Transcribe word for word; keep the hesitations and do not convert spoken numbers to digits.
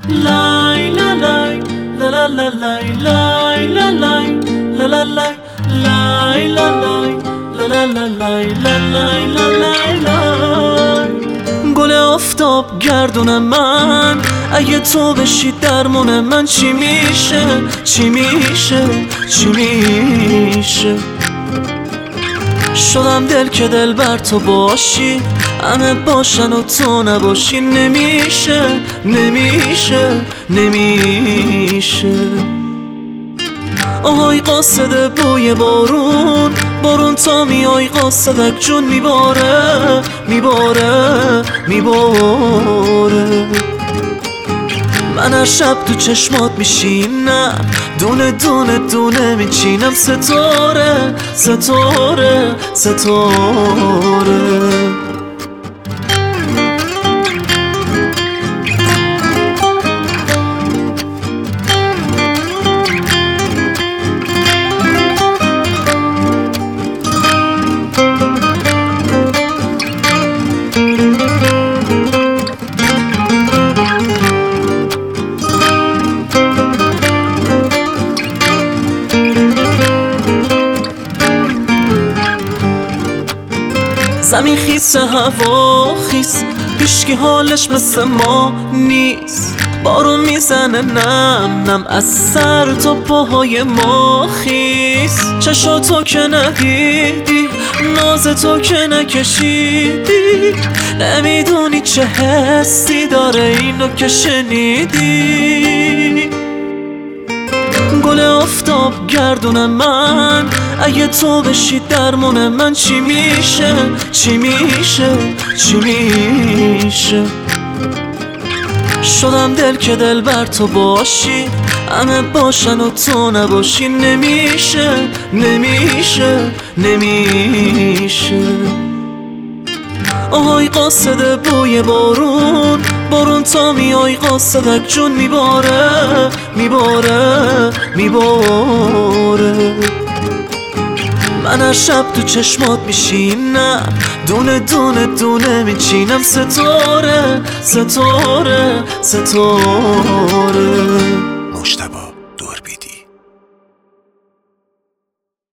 لای لا لای لا لا لا لای لای لا لای لا لا لای لای لا لای لا لا لا لای لا لای لا لای لای. گل آفتاب گردون من، اگه تو بشی درمون من چی میشه چی میشه چی میشه؟ شدم دل که دل بر تو باشی، همه باشن و تو نباشی. نمیشه نمیشه نمیشه. آهای قاصد بوی بارون، بارون تا میای قاصدک جون میباره میباره میباره. من هر شب تو چشمات میشینم، دونه دونه دونه میچینم. ستاره ستاره ستاره. زمین خیسه هوا خیس، هیچکی حالش مثل ما نیست. بارون میزنه نم نم از سر تا پاهای ما خیس. چشاتو که ندیدی، ناز تو که نکشیدی، نمیدونی چه حسی داره اینو که شنیدی. گل آفتاب گردون من، اگه تو بشی درمون من چی میشه چی میشه چی میشه؟ شدم دل که دل بر تو باشی، همه باشن و تو نباشی. نمیشه نمیشه نمیشه. آهای قاصد بوی بارون، بارون تا میای قاصدک جون میباره میباره میباره. من هر شب تو چشمات میشینم، دونه دونه دونه میچینم. ستاره ستاره ستاره. مجتبی